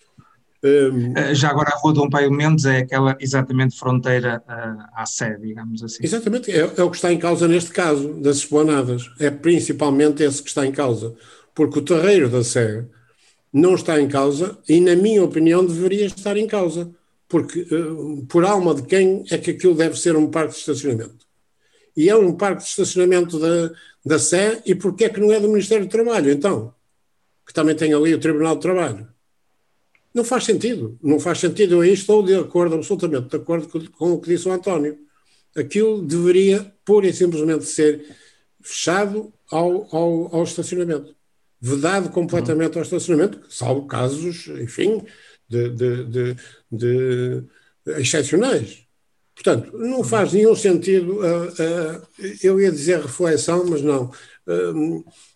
[SPEAKER 1] Um, Já agora a Rua Dom Paio Mendes é aquela exatamente fronteira uh, à Sé, digamos assim.
[SPEAKER 4] Exatamente, é, é o que está em causa neste caso, das esplanadas. É principalmente esse que está em causa, porque o terreiro da Sé não está em causa e, na minha opinião, deveria estar em causa, porque uh, por alma de quem é que aquilo deve ser um parque de estacionamento? E é um parque de estacionamento da, da Sé, e porquê é que não é do Ministério do Trabalho, então? Que também tem ali o Tribunal do Trabalho. Não faz sentido, não faz sentido, eu aí estou de acordo, absolutamente de acordo com, com o que disse o António. Aquilo deveria pura e simplesmente ser fechado ao, ao, ao estacionamento, vedado completamente ao estacionamento, salvo casos, enfim, de, de, de, de excepcionais. Portanto, não faz nenhum sentido, uh, uh, eu ia dizer reflexão, mas não. Uh,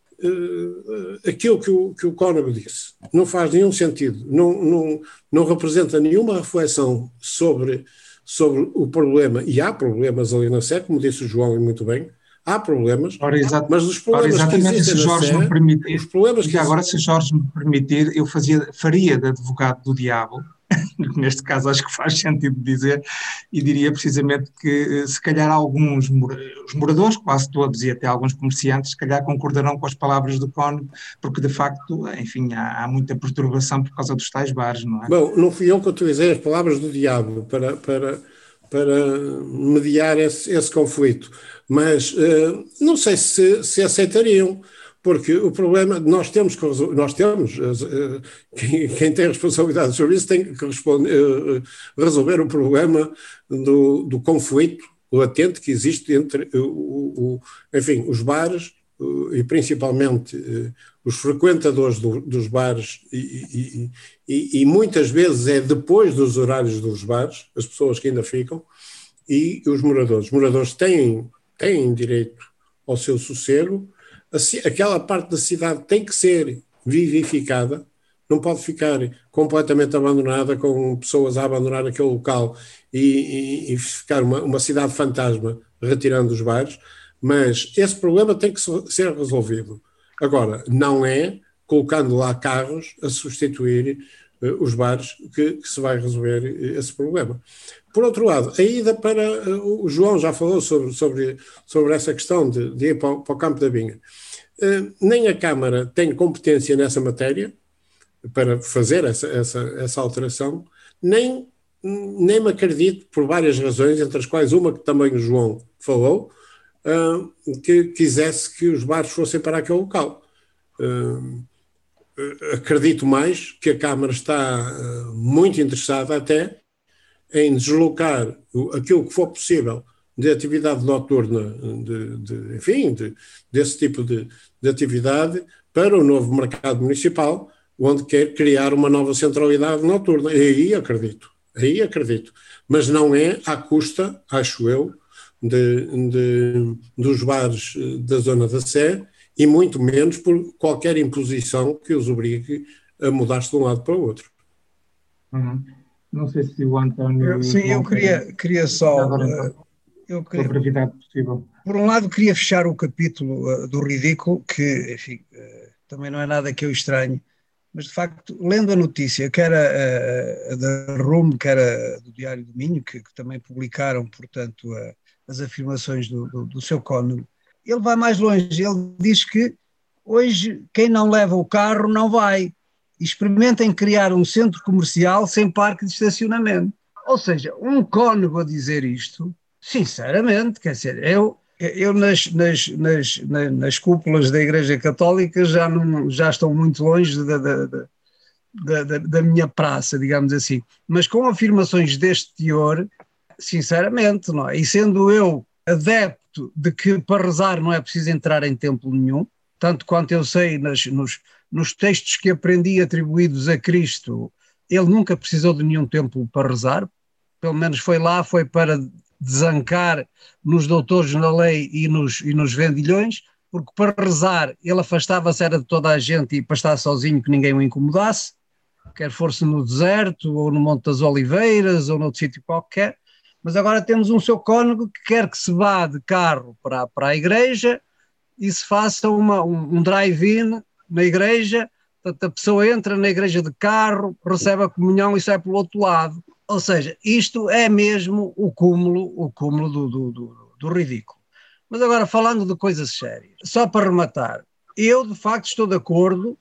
[SPEAKER 4] uh, aquilo que o, que o Cónego disse não faz nenhum sentido, não, não, não representa nenhuma reflexão sobre, sobre o problema, e há problemas ali na Sé, como disse o João e muito bem, há problemas,
[SPEAKER 1] ora, exato,
[SPEAKER 4] mas os problemas
[SPEAKER 1] ora,
[SPEAKER 4] que existem
[SPEAKER 1] se Jorge
[SPEAKER 4] na Sé,
[SPEAKER 1] me permitir,
[SPEAKER 4] os problemas que
[SPEAKER 1] agora se Jorge me permitir, eu fazia, faria de advogado do diabo, neste caso acho que faz sentido dizer, e diria precisamente que se calhar alguns, os moradores, quase todos, e até alguns comerciantes, se calhar concordarão com as palavras do Cónigo, porque de facto, enfim, há, há muita perturbação por causa dos tais bares, não é?
[SPEAKER 4] Bom, não fui eu que utilizei as palavras do diabo para, para, para mediar esse, esse conflito, mas uh, não sei se, se aceitariam, porque o problema, nós temos que nós temos, uh, quem, quem tem responsabilidade sobre isso tem que responder, uh, resolver o problema do, do conflito latente que existe entre uh, o, o, enfim, os bares uh, e principalmente uh, os frequentadores do, dos bares e, e, e, e muitas vezes é depois dos horários dos bares, as pessoas que ainda ficam, e os moradores. Os moradores têm, têm direito ao seu sossego. Aquela parte da cidade tem que ser vivificada, não pode ficar completamente abandonada, com pessoas a abandonar aquele local e, e, e ficar uma, uma cidade fantasma retirando os bares, mas esse problema tem que ser resolvido. Agora, não é colocando lá carros a substituir uh, os bares, que, que se vai resolver esse problema. Por outro lado, a ida para, uh, o João já falou sobre, sobre, sobre essa questão de, de ir para, para o Campo da Vinha. Uh, nem a Câmara tem competência nessa matéria para fazer essa, essa, essa alteração, nem, nem me acredito, por várias razões, entre as quais uma que também o João falou, uh, que quisesse que os bares fossem para aquele local. Uh, acredito mais que a Câmara está uh, muito interessada até em deslocar aquilo que for possível de atividade noturna, de, de, enfim, de, desse tipo de, de atividade para o novo mercado municipal, onde quer criar uma nova centralidade noturna. E aí acredito, aí acredito. Mas não é à custa, acho eu, de, de, dos bares da zona da Sé, e muito menos por qualquer imposição que os obrigue a mudar-se de um lado para o outro.
[SPEAKER 1] Uhum. Não sei se o António...
[SPEAKER 2] Eu, sim, eu queria, queria só... Eu queria,
[SPEAKER 1] brevidade possível.
[SPEAKER 2] Por um lado, queria fechar o capítulo uh, do ridículo, que, enfim, uh, também não é nada que eu estranhe, mas, de facto, lendo a notícia, quer a, a da R U M, quer a do Diário do Minho, que, que também publicaram, portanto, a, as afirmações do, do, do seu cônego, ele vai mais longe. Ele diz que hoje quem não leva o carro não vai. Experimentem criar um centro comercial sem parque de estacionamento. Ou seja, um cônego a dizer isto, sinceramente, quer dizer, eu... Eu nas, nas, nas, nas cúpulas da Igreja Católica já, não, já estão muito longe da, da, da, da, da minha praça, digamos assim, mas com afirmações deste teor, sinceramente, não é? E sendo eu adepto de que para rezar não é preciso entrar em templo nenhum, tanto quanto eu sei nas, nos, nos textos que aprendi atribuídos a Cristo, ele nunca precisou de nenhum templo para rezar, pelo menos foi lá, foi para desancar nos doutores na lei e nos, e nos vendilhões, porque para rezar ele afastava-se era de toda a gente e para estar sozinho que ninguém o incomodasse, quer fosse no deserto ou no Monte das Oliveiras ou noutro sítio qualquer, mas agora temos um seu cônego que quer que se vá de carro para, para a igreja e se faça uma, um, um drive-in na igreja, portanto a pessoa entra na igreja de carro, recebe a comunhão e sai pelo outro lado. Ou seja, isto é mesmo o cúmulo, o cúmulo do, do, do, do ridículo. Mas agora, falando de coisas sérias, só para rematar, eu de facto estou de acordo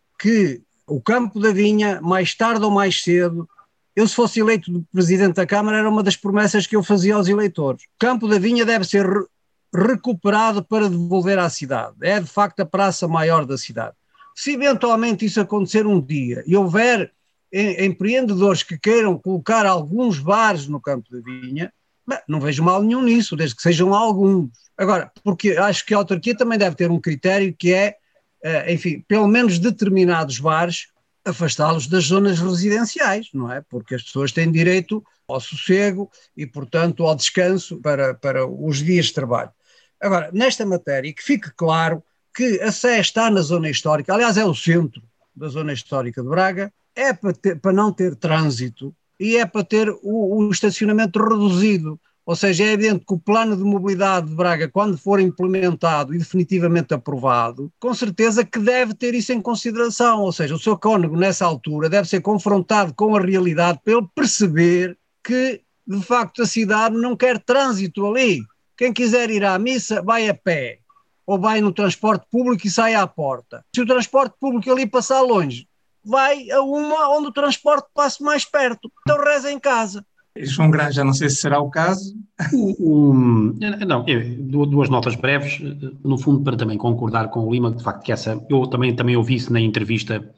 [SPEAKER 2] que o Campo da Vinha, mais tarde ou mais cedo, eu se fosse eleito presidente da Câmara, era uma das promessas que eu fazia aos eleitores. O Campo da Vinha deve ser re- recuperado para devolver à cidade. É de facto a praça maior da cidade. Se eventualmente isso acontecer um dia e houver empreendedores que queiram colocar alguns bares no Campo da Vinha, bem, não vejo mal nenhum nisso, desde que sejam alguns. Agora, porque acho que a autarquia também deve ter um critério que é, enfim, pelo menos determinados bares, afastá-los das zonas residenciais, não é? Porque as pessoas têm direito ao sossego e, portanto, ao descanso para, para os dias de trabalho. Agora, nesta matéria, que fique claro que a Sé está na zona histórica, aliás é o centro da zona histórica de Braga, é para, ter, para não ter trânsito e é para ter o, o estacionamento reduzido. Ou seja, é evidente que o plano de mobilidade de Braga, quando for implementado e definitivamente aprovado, com certeza que deve ter isso em consideração. Ou seja, o seu cônego, nessa altura, deve ser confrontado com a realidade para ele perceber que, de facto, a cidade não quer trânsito ali. Quem quiser ir à missa, vai a pé. Ou vai no transporte público e sai à porta. Se o transporte público ali passar longe, vai a uma onde o transporte passe mais perto. Então reza em casa.
[SPEAKER 1] João Granja, não sei se será o caso.
[SPEAKER 3] O, o, não, eu, duas notas breves, no fundo para também concordar com o Lima, de facto que essa, eu também, também ouvi isso na entrevista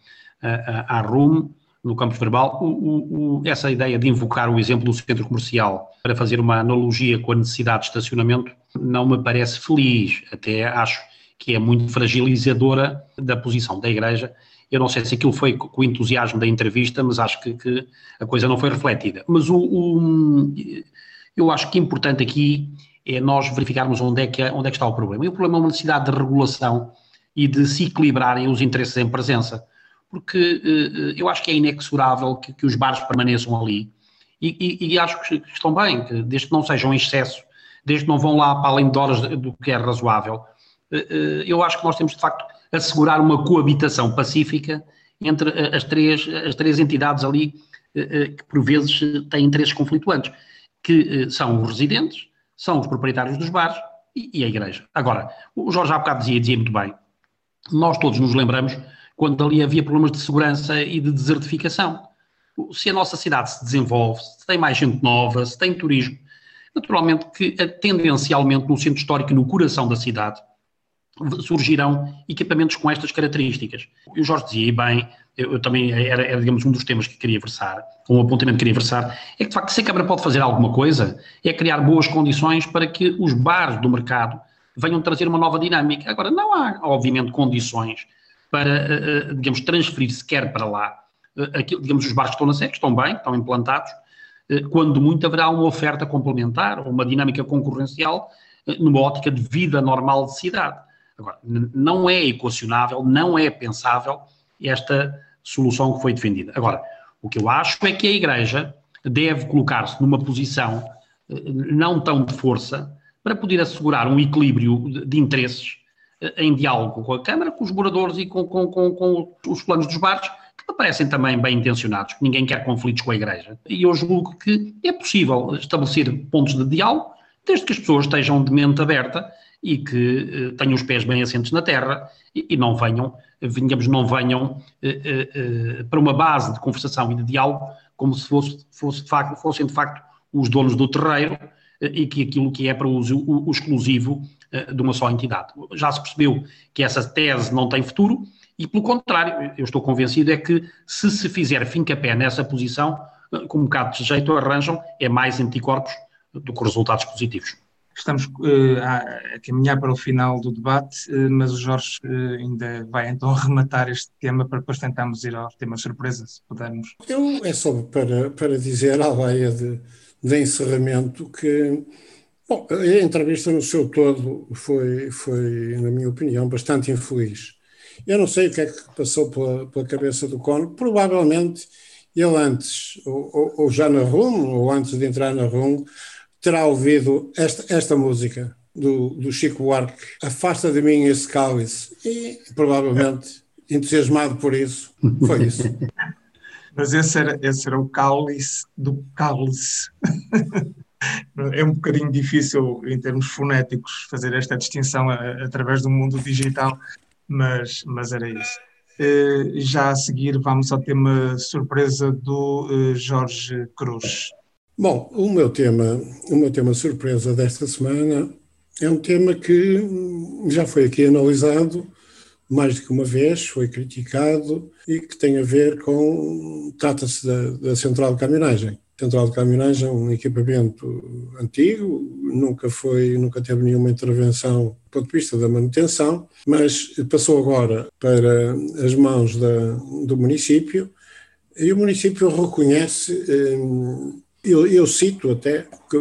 [SPEAKER 3] à R U M, no Campus Verbal, o, o, essa ideia de invocar o exemplo do centro comercial para fazer uma analogia com a necessidade de estacionamento não me parece feliz, até acho que é muito fragilizadora da posição da Igreja. Eu não sei se aquilo foi com o entusiasmo da entrevista, mas acho que, que a coisa não foi refletida. Mas o, o, eu acho que o importante aqui é nós verificarmos onde é, que, onde é que está o problema. E o problema é uma necessidade de regulação e de se equilibrarem os interesses em presença. Porque uh, eu acho que é inexorável que, que os bares permaneçam ali. E, e, e acho que estão bem, que desde que não sejam em excesso, desde que não vão lá para além de horas do que é razoável. Uh, uh, eu acho que nós temos, de facto, assegurar uma coabitação pacífica entre as três, as três entidades ali que por vezes têm interesses conflituantes, que são os residentes, são os proprietários dos bares e a Igreja. Agora, o Jorge há bocado dizia, dizia muito bem, nós todos nos lembramos quando ali havia problemas de segurança e de desertificação. Se a nossa cidade se desenvolve, se tem mais gente nova, se tem turismo, naturalmente que tendencialmente no centro histórico e no coração da cidade surgirão equipamentos com estas características. E o Jorge dizia, e bem, eu, eu também, era, era digamos um dos temas que queria versar, um apontamento que queria versar, é que de facto se a Câmara pode fazer alguma coisa, é criar boas condições para que os bares do mercado venham trazer uma nova dinâmica. Agora, não há, obviamente, condições para, digamos, transferir sequer para lá, aquilo, digamos, os bares que estão na sede, que estão bem, que estão implantados, quando muito haverá uma oferta complementar, uma dinâmica concorrencial, numa ótica de vida normal de cidade. Agora, não é equacionável, não é pensável esta solução que foi defendida. Agora, o que eu acho é que a Igreja deve colocar-se numa posição não tão de força para poder assegurar um equilíbrio de, de interesses em diálogo com a Câmara, com os moradores e com, com, com, com os planos dos bares, que me parecem também bem intencionados, que ninguém quer conflitos com a Igreja. E eu julgo que é possível estabelecer pontos de diálogo, desde que as pessoas estejam de mente aberta e que uh, tenham os pés bem assentes na terra e, e não venham, digamos, não venham uh, uh, uh, para uma base de conversação e de diálogo como se fosse, fosse de facto, fossem de facto os donos do terreiro uh, e que aquilo que é para uso o, o exclusivo uh, de uma só entidade. Já se percebeu que essa tese não tem futuro e, pelo contrário, eu estou convencido é que se se fizer fim-capé nessa posição, uh, com um bocado de jeito arranjam, é mais anticorpos do que resultados positivos.
[SPEAKER 1] Estamos uh, a, a caminhar para o final do debate, uh, mas o Jorge uh, ainda vai então rematar este tema para depois tentarmos ir ao tema surpresa, se pudermos.
[SPEAKER 4] Eu, é só para, para dizer à leia de, de encerramento que, bom, a entrevista no seu todo foi, foi, na minha opinião, bastante infeliz. Eu não sei o que é que passou pela, pela cabeça do Cónigo, provavelmente ele antes, ou, ou, ou já na R U M, ou antes de entrar na R U M, terá ouvido esta, esta música do, do Chico Buarque, Afasta de mim esse cálice, e provavelmente, entusiasmado por isso, foi isso.
[SPEAKER 1] Mas esse era, esse era o cálice do cálice. É um bocadinho difícil, em termos fonéticos, fazer esta distinção a, através do mundo digital, mas, mas era isso. Uh, já a seguir vamos ao tema surpresa do uh, Jorge Cruz.
[SPEAKER 4] Bom, o meu tema, o meu tema surpresa desta semana é um tema que já foi aqui analisado mais do que uma vez, foi criticado e que tem a ver com, trata-se da, da central de caminhonagem. A central de caminhonagem é um equipamento antigo, nunca foi, nunca teve nenhuma intervenção do ponto de vista da manutenção, mas passou agora para as mãos da, do município e o município reconhece... Hum, Eu, eu cito até que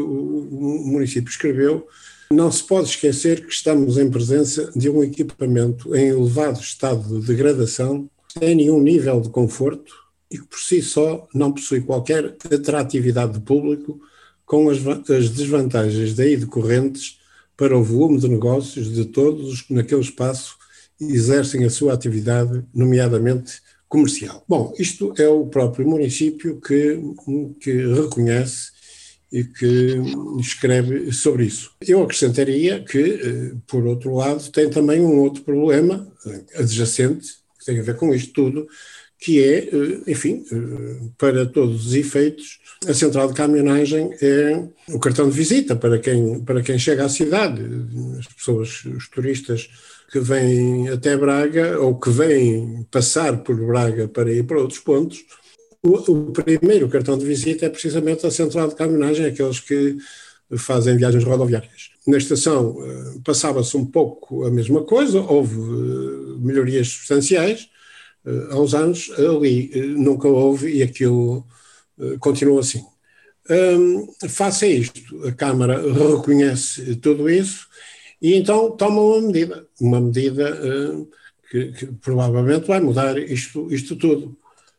[SPEAKER 4] o município escreveu: não se pode esquecer que estamos em presença de um equipamento em elevado estado de degradação, sem nenhum nível de conforto e que por si só não possui qualquer atratividade de público, com as, as desvantagens daí decorrentes para o volume de negócios de todos que naquele espaço exercem a sua atividade, nomeadamente comercial. Bom, isto é o próprio município que, que reconhece e que escreve sobre isso. Eu acrescentaria que, por outro lado, tem também um outro problema adjacente, que tem a ver com isto tudo, que é, enfim, para todos os efeitos, a central de caminhonagem é o cartão de visita para quem, para quem chega à cidade. As pessoas, os turistas que vêm até Braga ou que vêm passar por Braga para ir para outros pontos, o, o primeiro cartão de visita é precisamente a central de caminhonagem, aqueles que fazem viagens rodoviárias. Na estação passava-se um pouco a mesma coisa, houve melhorias substanciais há uns anos, ali nunca houve e aquilo continua assim. Um, face a isto, a Câmara reconhece tudo isso e então toma uma medida, uma medida uh, que, que provavelmente vai mudar isto, isto tudo,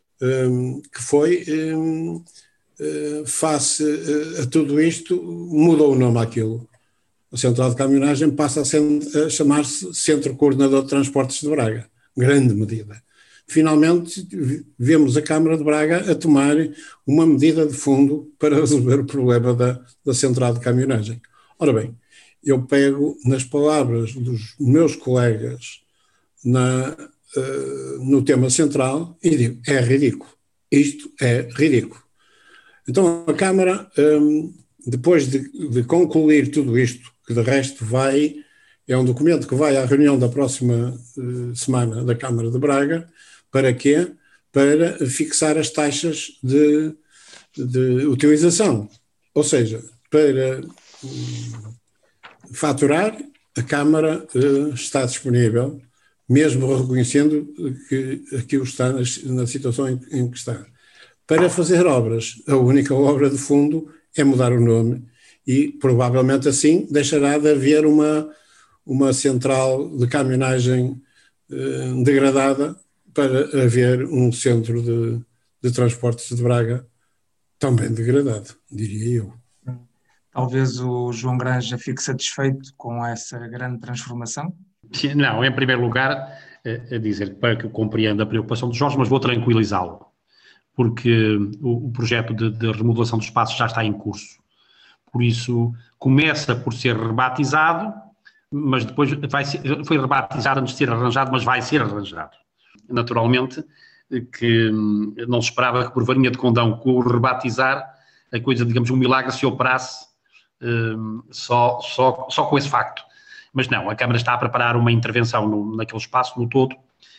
[SPEAKER 4] um, que foi, um, uh, face a tudo isto, mudou o nome àquilo. a central de caminhonagem passa a, a chamar-se Centro Coordenador de Transportes de Braga. Grande medida. Finalmente, vemos a Câmara de Braga a tomar uma medida de fundo para resolver o problema da, da central de caminhonagem. Ora bem, eu pego nas palavras dos meus colegas na, uh, no tema central e digo, é ridículo. Isto é ridículo. Então a Câmara, um, depois de, de concluir tudo isto, que de resto vai, é um documento que vai à reunião da próxima uh, semana da Câmara de Braga, para quê? Para fixar as taxas de, de utilização. Ou seja, para um, faturar, a Câmara uh, está disponível, mesmo reconhecendo que aquilo está na, na situação em, em que está. Para fazer obras, a única obra de fundo é mudar o nome e provavelmente assim deixará de haver uma, uma central de caminhonagem eh, degradada para haver um centro de, de transportes de Braga também degradado, diria eu.
[SPEAKER 1] Talvez o João Granja fique satisfeito com essa grande transformação?
[SPEAKER 3] Não, em primeiro lugar, a dizer para que eu compreenda a preocupação de Jorge, mas vou tranquilizá-lo, porque o, o projeto de, de remodelação dos espaços já está em curso. Por isso, começa por ser rebatizado, mas depois vai ser, foi rebatizado antes de ser arranjado, mas vai ser arranjado. Naturalmente, que não se esperava que por varinha de condão, com o rebatizar, a coisa, digamos, um milagre se operasse um, só, só, só com esse facto. Mas não, a Câmara está a preparar uma intervenção no, naquele espaço, no todo,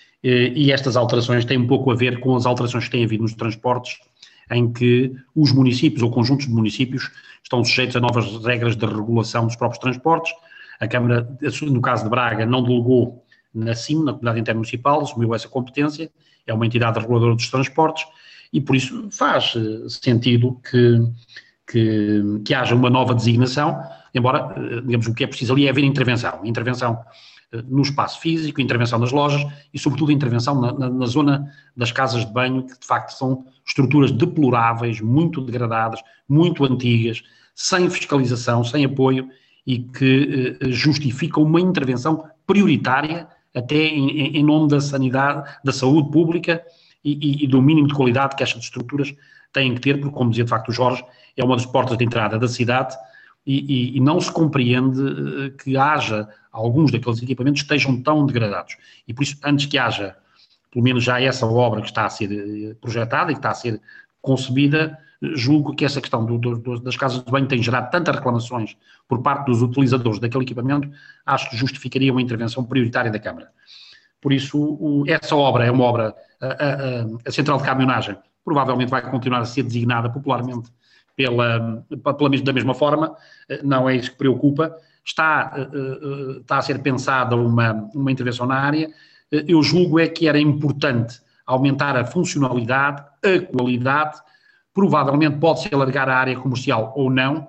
[SPEAKER 3] e estas alterações têm um pouco a ver com as alterações que têm havido nos transportes, em que os municípios ou conjuntos de municípios estão sujeitos a novas regras de regulação dos próprios transportes. A Câmara, no caso de Braga, não delegou na C I M, na Comunidade Intermunicipal, assumiu essa competência, é uma entidade reguladora dos transportes, e por isso faz sentido que, que, que haja uma nova designação, embora, digamos, o que é preciso ali é haver intervenção. Intervenção no espaço físico, intervenção nas lojas e, sobretudo, intervenção na, na, na zona das casas de banho, que de facto são estruturas deploráveis, muito degradadas, muito antigas, sem fiscalização, sem apoio e que eh, justificam uma intervenção prioritária até em, em nome da sanidade, da saúde pública e, e, e do mínimo de qualidade que estas estruturas têm que ter, porque, como dizia de facto o Jorge, é uma das portas de entrada da cidade e, e, e não se compreende eh, que haja alguns daqueles equipamentos estejam tão degradados. E por isso, antes que haja, pelo menos já essa obra que está a ser projetada e que está a ser concebida, julgo que essa questão do, do, das casas de banho tem gerado tantas reclamações por parte dos utilizadores daquele equipamento, acho que justificaria uma intervenção prioritária da Câmara. Por isso, o, essa obra é uma obra, a, a, a Central de Caminhonagem provavelmente vai continuar a ser designada popularmente pela, pela, da mesma forma, não é isso que preocupa. Está, está a ser pensada uma, uma intervenção na área. Eu julgo é que era importante aumentar a funcionalidade, a qualidade, provavelmente pode-se alargar a área comercial ou não,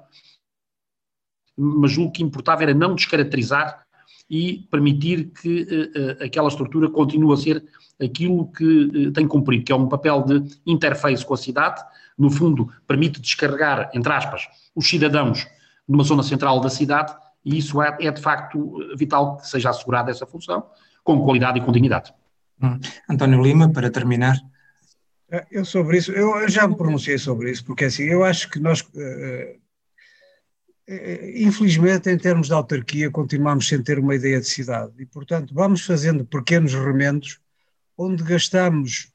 [SPEAKER 3] mas julgo que importava era não descaracterizar e permitir que uh, aquela estrutura continue a ser aquilo que uh, tem cumprido, que é um papel de interface com a cidade, no fundo permite descarregar, entre aspas, os cidadãos numa zona central da cidade, e isso é, é de facto vital que seja assegurada essa função, com qualidade e com dignidade.
[SPEAKER 1] Hum. António Lima, para terminar.
[SPEAKER 2] Eu sobre isso, eu já me pronunciei sobre isso, porque assim, eu acho que nós, uh, infelizmente, em termos de autarquia, continuamos sem ter uma ideia de cidade, e portanto vamos fazendo pequenos remendos, onde gastamos,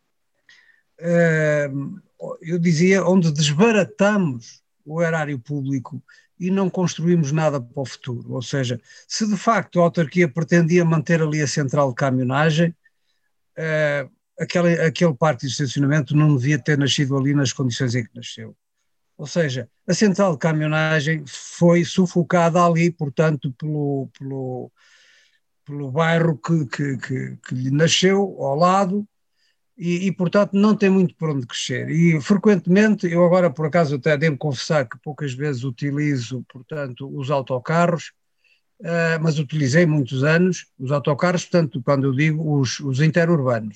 [SPEAKER 2] uh, eu dizia, onde desbaratamos o erário público e não construímos nada para o futuro. Ou seja, se de facto a autarquia pretendia manter ali a central de caminhonagem, uh, aquele, aquele parque de estacionamento não devia ter nascido ali nas condições em que nasceu. Ou seja, a central de caminhonagem foi sufocada ali, portanto, pelo, pelo, pelo bairro que, que, que, que lhe nasceu ao lado, e, e, portanto, não tem muito por onde crescer. E, frequentemente, eu agora, por acaso, até devo confessar que poucas vezes utilizo, portanto, os autocarros, uh, mas utilizei muitos anos os autocarros, portanto, quando eu digo os, os interurbanos.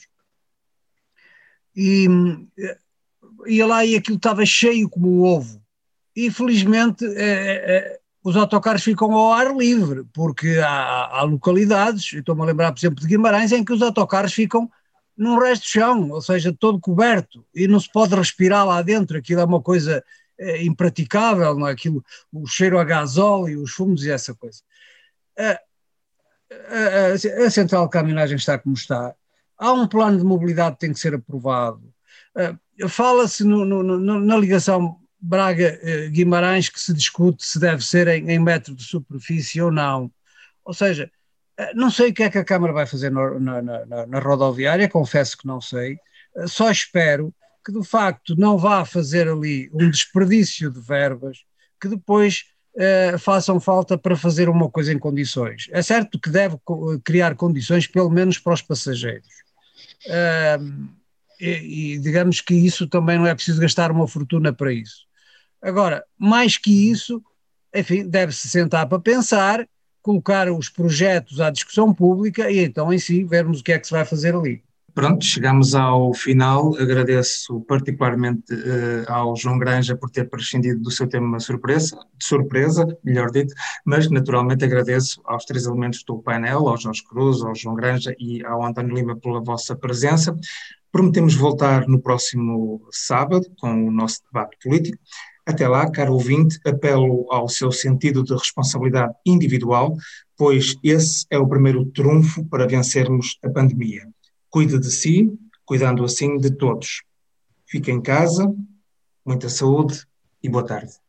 [SPEAKER 2] E ia lá e aquilo estava cheio como um ovo. E, felizmente, é, é, os autocarros ficam ao ar livre, porque há, há localidades, eu estou-me a lembrar, por exemplo, de Guimarães, em que os autocarros ficam num resto de chão, ou seja, todo coberto, e não se pode respirar lá dentro, aquilo é uma coisa é, impraticável, não é? Aquilo, o cheiro a gasóleo, os fumos e essa coisa. A, a, a central de caminhonagem está como está, há um plano de mobilidade que tem que ser aprovado, uh, fala-se no, no, no, na ligação Braga-Guimarães que se discute se deve ser em, em metro de superfície ou não, ou seja, não sei o que é que a Câmara vai fazer na, na, na, na rodoviária, confesso que não sei, só espero que de facto não vá fazer ali um desperdício de verbas que depois uh, façam falta para fazer uma coisa em condições. É certo que deve criar condições pelo menos para os passageiros. Uh, e, e digamos que isso também não é preciso gastar uma fortuna para isso. Agora, mais que isso, enfim, deve-se sentar para pensar, colocar os projetos à discussão pública e então em si vermos o que é que se vai fazer ali.
[SPEAKER 1] Pronto, chegamos ao final, agradeço particularmente uh, ao João Granja por ter prescindido do seu tema surpresa, de surpresa, melhor dito, mas naturalmente agradeço aos três elementos do painel, ao Jorge Cruz, ao João Granja e ao António Lima pela vossa presença. Prometemos voltar no próximo sábado com o nosso debate político. Até lá, caro ouvinte, apelo ao seu sentido de responsabilidade individual, pois esse é o primeiro trunfo para vencermos a pandemia. Cuide de si, cuidando assim de todos. Fique em casa, muita saúde e boa tarde.